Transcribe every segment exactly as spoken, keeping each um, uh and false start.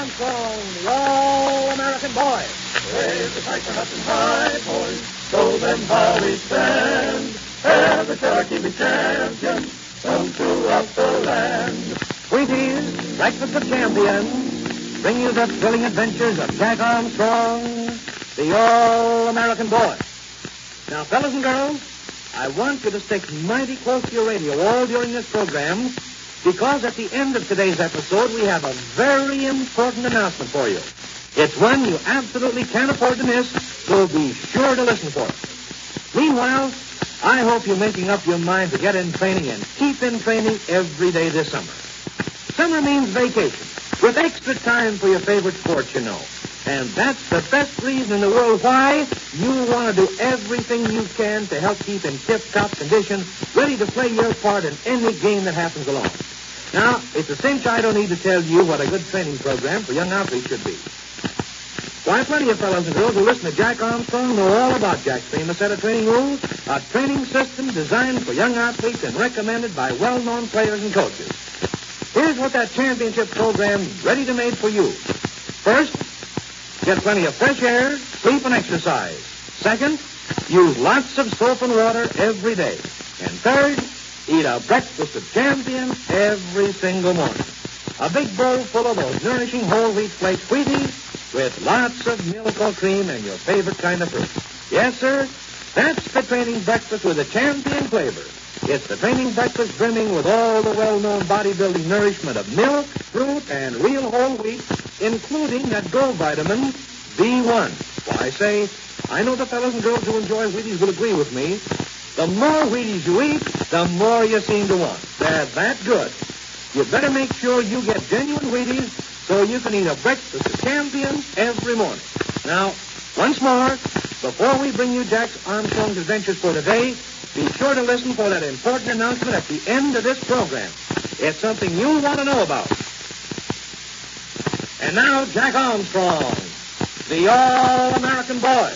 Armstrong, the All-American Boy. Raise the fighting up and high, boys. Show them how we stand. Every Cherokee be champion. Come throughout the land. Wheaties, Breakfast of Champions, bring you the thrilling adventures of Jack Armstrong, the All-American Boy. Now, fellas and girls, I want you to stick mighty close to your radio all during this program, because at the end of today's episode, we have a very important announcement for you. It's one you absolutely can't afford to miss, so be sure to listen for it. Meanwhile, I hope you're making up your mind to get in training and keep in training every day this summer. Summer means vacation, with extra time for your favorite sports, you know. And that's the best reason in the world why you want to do everything you can to help keep in tip-top condition, ready to play your part in any game that happens along. Now, it's a cinch I don't need to tell you what a good training program for young athletes should be. Why, plenty of fellows and girls who listen to Jack Armstrong know all about Jack's famous set of training rules, a training system designed for young athletes and recommended by well-known players and coaches. Here's what that championship program's ready to make for you. First, get plenty of fresh air, sleep, and exercise. Second, use lots of soap and water every day. And third, eat a breakfast of champions every single morning. A big bowl full of those nourishing whole wheat flakes Wheaties with lots of milk or cream and your favorite kind of fruit. Yes, sir, that's the training breakfast with a champion flavor. It's the training breakfast brimming with all the well-known bodybuilding nourishment of milk, fruit, and real whole wheat, including that gold vitamin, B one. Why, say, I know the fellows and girls who enjoy Wheaties will agree with me. The more Wheaties you eat, the more you seem to want. They're that good. You better make sure you get genuine Wheaties so you can eat a breakfast of champions every morning. Now, once more, before we bring you Jack Armstrong's adventures for today, be sure to listen for that important announcement at the end of this program. It's something you want to know about. And now, Jack Armstrong, the All-American Boy.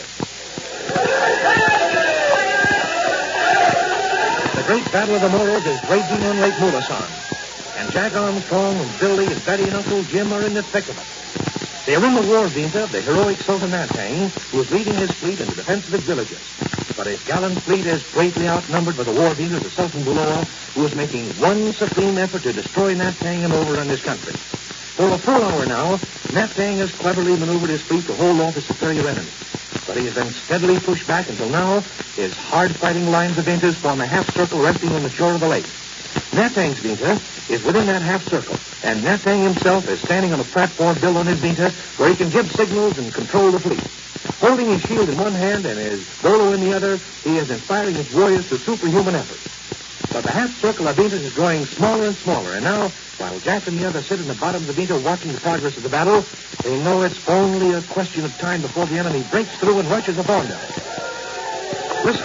The great Battle of the Moros is raging on Lake Mulasan. And Jack Armstrong and Billy and Betty and Uncle Jim are in the thick of it. They are in the war venta of the heroic Sultan Natang, who is leading his fleet in the defense of his villages. But his gallant fleet is greatly outnumbered by the war venta of the Sultan Buloa, who is making one supreme effort to destroy Natang and overrun his country. For a full hour now, Natang has cleverly maneuvered his fleet to hold off his superior enemy. But he has been steadily pushed back until now his hard-fighting lines of ventas form a half-circle resting on the shore of the lake. Natang's venta is within that half-circle, and Natang himself is standing on a platform built on his venta where he can give signals and control the fleet. Holding his shield in one hand and his bolo in the other, he is inspiring his warriors to superhuman effort. But the half-circle of ventas is growing smaller and smaller, and now, while Jack and the others sit in the bottom of the venta watching the progress of the battle, they know it's only a question of time before the enemy breaks through and rushes upon them. Listen.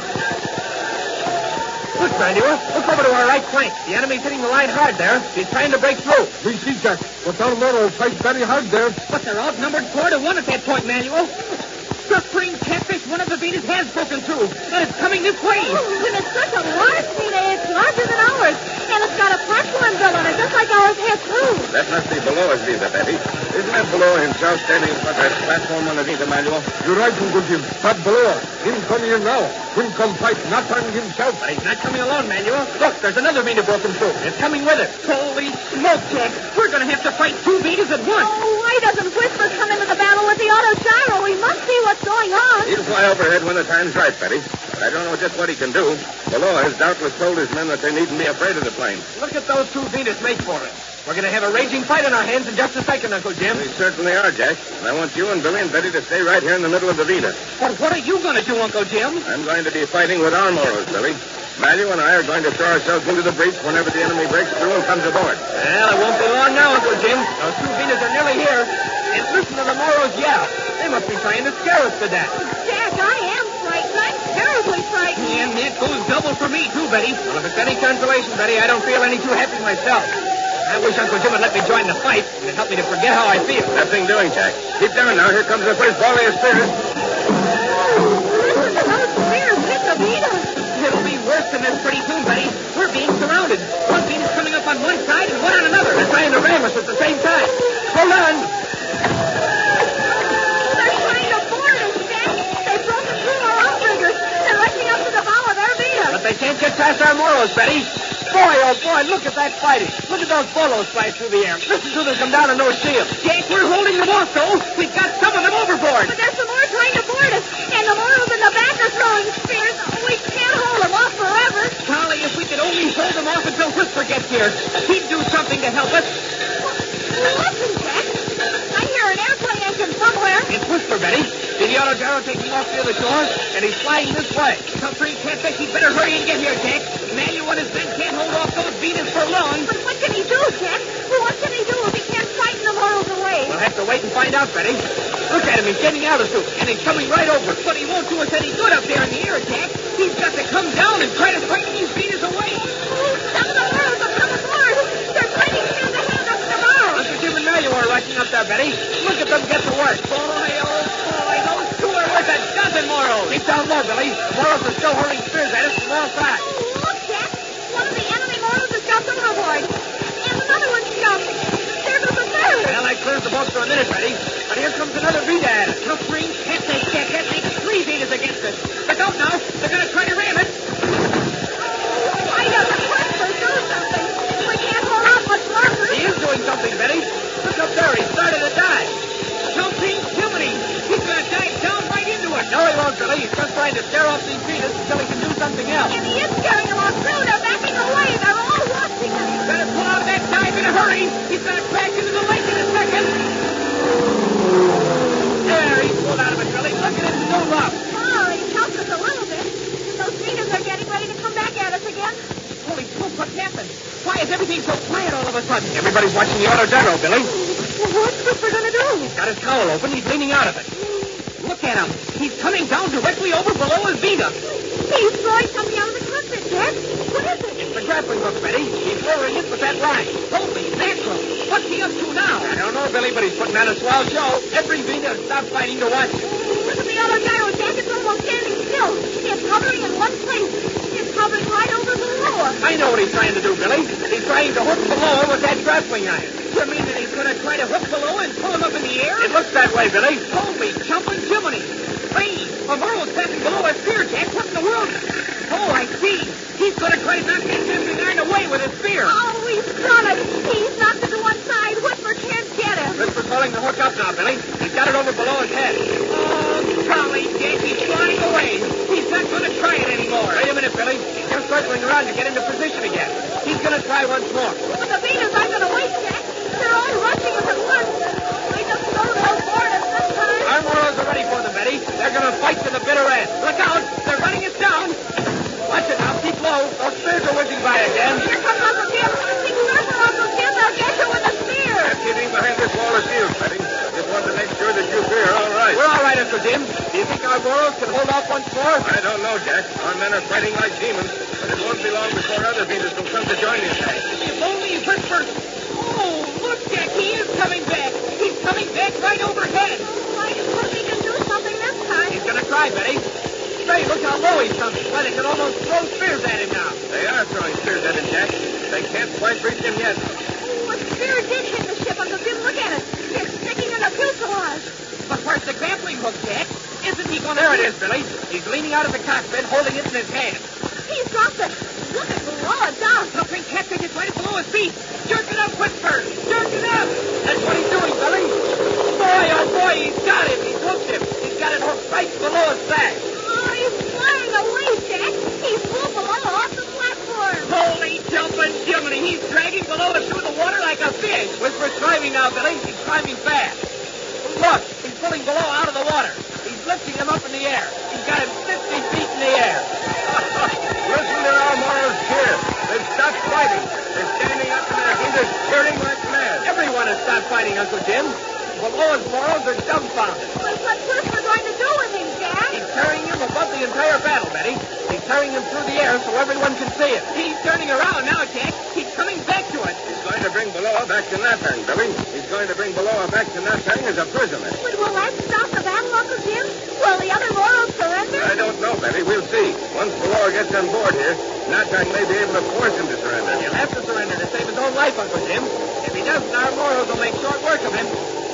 Look, Manuel. Look over to our right flank. The enemy's hitting the line hard there. He's trying to break through. We see, Jack. But our Moros fight very hard there. But they're outnumbered four to one at that point, Manuel. Suffering catfish, one of the beaters has broken through, and it's coming this way. Oh, and it's such a large beater. It's larger than ours. And it's got a platform built on it, just like ours has too. That must be Beloa's visa, Betty. Isn't that Beloa himself standing on that platform on the visa, Manuel? You're right, Uncle Jim. That Beloa. Him coming in now. Him come fight Natang himself. But he's not coming alone, Manuel. Look, there's another beater broken through. It's coming with it. Holy smoke, Jack. We're going to have to fight two beaters at once. Oh, why doesn't Whisper come into the battle with the auto gyro? We must see what's going on. He'll fly overhead when the time's right, Betty. But I don't know just what he can do. Beloa has doubtless told his men that they needn't be afraid of the plane. Look at those two beaters make for it. We're going to have a raging fight on our hands in just a second, Uncle Jim. We certainly are, Jack. And I want you and Billy and Betty to stay right here in the middle of the Vita. But what are you going to do, Uncle Jim? I'm going to be fighting with our Moros, Billy. Manuel and I are going to throw ourselves into the breach whenever the enemy breaks through and comes aboard. Well, it won't be long now, Uncle Jim. Those two Vitas are nearly here. And listen to the Moros yell. They must be trying to scare us to death. Jack, I am frightened. I'm terribly frightened. And it goes double for me, too, Betty. Well, if it's any consolation, Betty, I don't feel any too happy myself. I wish Uncle Jim would let me join the fight. It'd help me to forget how I feel. Nothing doing, Jack. Keep down now. Here comes the first volley of spears. Listen to those spears hit the Vita. It'll be worse than this pretty soon, Betty. We're being surrounded. One beam is coming up on one side and one on another. They're trying to ram us at the same time. Hold on. bolos, Betty. Boy, oh boy, look at that fighting. Look at those bolos fly through the air. Listen to them come down on those shields. Jack, we're holding them off, though. We've got some of them overboard. But there's some more trying to board us. And the Moros in the back are throwing spears. We can't hold them off forever. Golly, if we could only hold them off until Whisper gets here. He'd do something to help us. Listen, Jack. I hear an airplane engine somewhere. It's Whisper, Betty. See the Autogyro taking off near the shore? And he's flying this way. Submarine can't think he'd better hurry and get here, Jack. Manuel and his men can't hold off those beaters for long. But what can he do, Jack? Well, what can he do if he can't frighten the Moros away? We'll have to wait and find out, Betty. Look at him. He's getting altitude, and he's coming right over. But he won't do us any good up there in the air, Jack. He's got to come down and try to frighten these beaters away. Oh, some of the Moros have come aboard. They're fighting hand to hand up in the bow. Uncle Jim and Manuel are rushing up there, Betty. Look at them get to work. Boy, oh, boy, those two are worth a dozen Moros. Keep down low, Billy. The Moros are still hurling spears at us from all sides. Oh, look, Jack. One of the enemy Moros has jumped overboard. And another one's jumped. There goes the third. Well, I cleared the boat for a minute, Betty. But here comes another beat at us. Tough green, can't take Jack. That makes three beaters against us. Look out now. They're going to try to ram it. Why doesn't Whisper do something? We can't hold out much longer. He is doing something, Betty. Look up there. He started to dive. Jumping Jiminy. He's going to dive down right into it. No, he won't, Billy. He's just trying to scare off these beaters until he can do something else. And he is scaring them off, too. They're backing away. They're all watching him. Better pull out that dive in a hurry. He's going to crash into the lake in a second. There, he's pulled out of it, Billy. Look at him move up. Oh, he helped us a little bit. Those beaters are getting ready to come back at us again. Holy smoke, what's happened? Why is everything so quiet all of a sudden? Everybody's watching the Autogyro, Billy. What's Whisper going to do? He's got his cowl open. He's leaning out of it. Look at him. He's coming down directly over below his beater. He's throwing something out of the cockpit, Jack. What is it? It's the grappling hook, Betty. He's lowering it with that line. Holy mackerel. What's he up to now? I don't know, Billy, but he's putting on a swell show. Every beater stopped fighting to watch him. Look at the Autogyro, Jack. It's almost standing still. It's hovering in one place. It's hovering right over below us. I know what he's trying to do, Billy. He's trying to hook below with that grappling iron. You mean that he's going to try to hook below and pull him up in the air? It looks that way, Billy. Holy jumping Jiminy. Hey, a Moro's passing below us here, Jack. What in the world? Oh, I see. He's going to try to knock that grappling iron away with his spear. Oh, he's done it. He's knocked it to one side. Whisper can't get him. Whisper's holding the hook up now, Billy. He's got it over below his head. Oh, golly, Jack, he's flying away. He's not going to try it anymore. Wait a minute, Billy. He's just circling around to get into position again. He's going to try once more. But the beaters aren't going to wait, Jack. They're all rushing us at once. I just know they'll board us this time. Our Moros are ready for them, Betty. They're going to fight to the bitter end. Look out. They're running us down. Watch it now. Keep low. Those spears are whizzing by again. Here comes Uncle Jim. Be careful, Uncle Jim. They'll get you with a spear. I'm keeping behind this wall of shields, Betty. Just want to make sure that you three are all right. We're all right, Uncle Jim. Do you think our Moros can hold off once more? I don't know, Jack. Our men are fighting like demons, but it won't be long before other beaters will come to join the attack. If only Whisper... Oh, look, Jack. He is coming back. He's coming back right overhead. Oh, I hope he can do something this time. He's going to try, Betty. Say, look how low he's coming. Why, they can almost throw spears at him now. They are throwing spears at him, Jack. They can't quite reach him yet. Oh, a spear did hit the ship, Uncle Jim. Look at it. It's sticking in the fuselage. But where's the grappling hook, Jack? Isn't he going to... There it is, Billy. He's leaning out of the cockpit, holding it in his hand. He's dropped it. Look at below it down. Something catching it right below his feet. Jerk it up, Whisper. Jerk it up. That's what he's doing, Billy. Boy, oh boy, he's got him. He's hooked him. He's got it hooked right below his back. Oh, he's flying away, Jack. He's full below off the platform. Holy jumping Jiminy. He's dragging below us through the water like a fish. Whisper's climbing now, Billy. He's climbing fast. Look, he's pulling below out of the water. He's lifting him up in the air. He's got him fifty feet in the air. Listen to our Moros cheer. They've stopped fighting. They're standing up and their leaders cheering like mad. Everyone has stopped fighting, Uncle Jim. Below us, Moros are dumbfounded. But what's Whisper going to do with him, Jack? He's carrying him above the entire battle, Betty. He's carrying him through the air so everyone can see it. He's turning around now, Jack. He's coming back to us. He's going to bring Beloa back to Natang, Billy. He's going to bring Beloa back to Natang as a prisoner. But will that stop the battle, Uncle Jim? Will the other Moros surrender? I don't know, Betty. We'll see. Once Beloa gets on board here, Natang may be able to force him to surrender. He'll have to surrender to save his own life, Uncle Jim. If he doesn't, our Moros will make short work of him.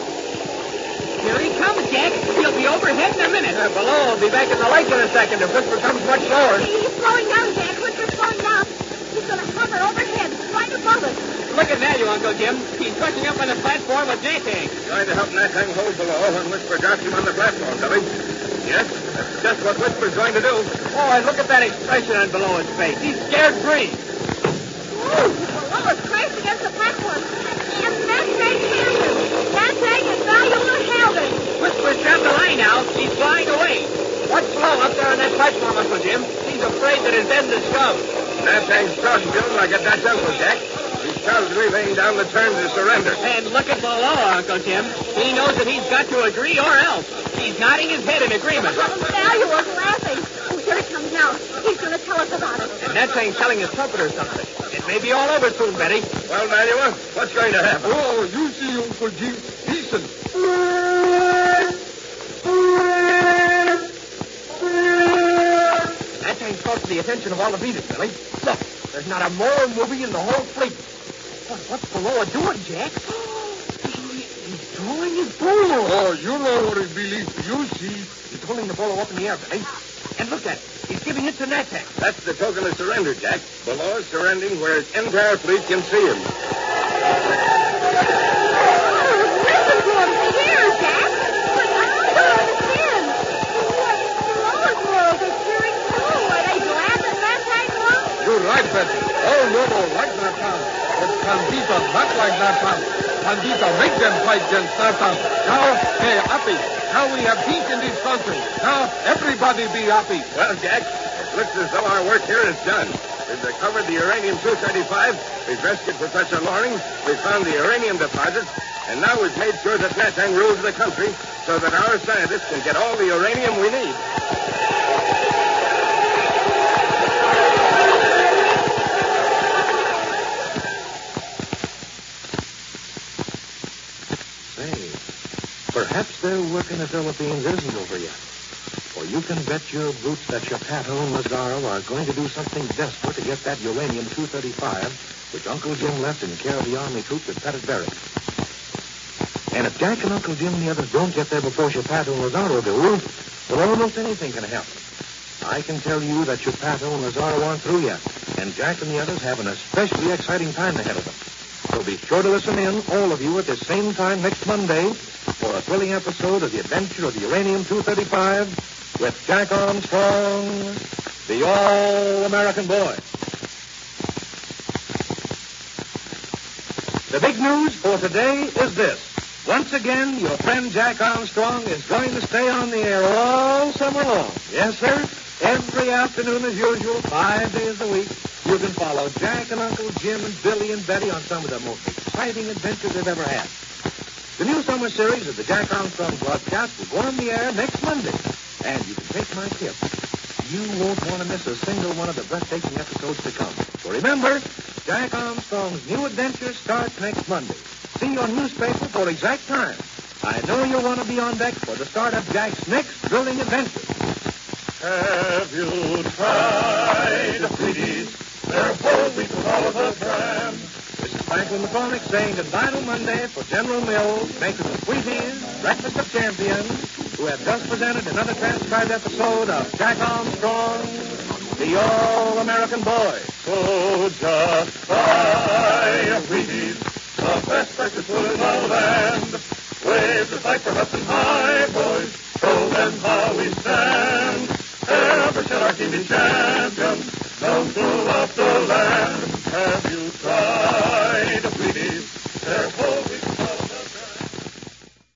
Here he comes, Jack. He'll be overhead in a minute. Uh, below will be back in the lake in a second if Whisper comes much lower. He's slowing down, Jack. Whisper's slowing down. going to hover overhead, right above us. Look at Value, Uncle Jim. He's rushing up on the platform with Nathan. Trying to help Nat hang hold below when Whisper drops him on the platform, Billy. Yes, that's just what Whisper's going to do. Oh, and look at that expression on Below's face. He's scared green. Ooh, below us crashed against the platform. And that tank held him. That tank and Value will have it. Whisper's got the line out. He's flying away. Watch Below up there on that platform, Uncle Jim. He's afraid that his end is come. Nat hang's starting Bill like a Dutch uncle, Jack. He's probably laying down the terms of surrender. And look at Below, Uncle Jim. He knows that he's got to agree or else. He's nodding his head in agreement. Value was laughing. Oh, here he comes now. He's going to tell us about it. And that thing's telling his trumpet or something. It may be all over soon, Betty. Well, Manuel, what's going to happen? Oh, you see, Uncle Jim. Listen. That thing's caught the attention of all the beaters, Billy. Look, there's not a more movie in the whole fleet. What, what's Below doing, Jack? He's drawing his bolo. Oh, you know what he believes. You see. He's holding the bolo up in the air, Billy. And look at it. He's giving it to Natak. That's the token of surrender, Jack. Below is surrendering where his entire fleet can see him. Oh, listen to him cheer, Jack. But I don't understand. What, Below world is cheering too. Are they glad that Natak won? You're right, Betty. Oh, no, no, like Natan. But Candida not like Natan. Candida make them fight against Natan. Now, hey, happy. Now we have peace in this country. Now everybody be happy. Well, Jack, it looks as though our work here is done. We've recovered the uranium two thirty-five. We've rescued Professor Loring. We've found the uranium deposits. And now we've made sure that Natang rules the country so that our scientists can get all the uranium we need. Perhaps their work in the Philippines isn't over yet. For you can bet your boots that Chapato and Lazaro are going to do something desperate to get that uranium two thirty-five, which Uncle Jim left in care of the Army troops at Pettit Barracks. And if Jack and Uncle Jim and the others don't get there before Chapato and Lazaro do, well, almost anything can happen. I can tell you that Chapato and Lazaro aren't through yet, and Jack and the others have an especially exciting time ahead of them. So be sure to listen in, all of you, at the same time next Monday for a thrilling episode of The Adventure of the Uranium two thirty-five with Jack Armstrong, the All-American Boy. The big news for today is this. Once again, your friend Jack Armstrong is going to stay on the air all summer long. Yes, sir. Every afternoon as usual, five days a week, you can follow Jack and Uncle Jim and Billy and Betty on some of the most exciting adventures they've ever had. The new summer series of the Jack Armstrong broadcast will go on the air next Monday. And you can take my tip. You won't want to miss a single one of the breathtaking episodes to come. So remember, Jack Armstrong's new adventure starts next Monday. See your newspaper for exact time. I know you'll want to be on deck for the start of Jack's next thrilling adventure. Have you tried Wheaties? They're whole wheat with all of the bran. This is Franklin McCormick saying goodbye till Monday for General Mills, makers of Wheaties, Breakfast of Champions, who have just presented another transcribed episode of Jack Armstrong, the All-American Boy. So just buy Wheaties, the best breakfast food in all the land. Wave the flag for us and high, boys. Show them how we stand. Ever shall our team be champions.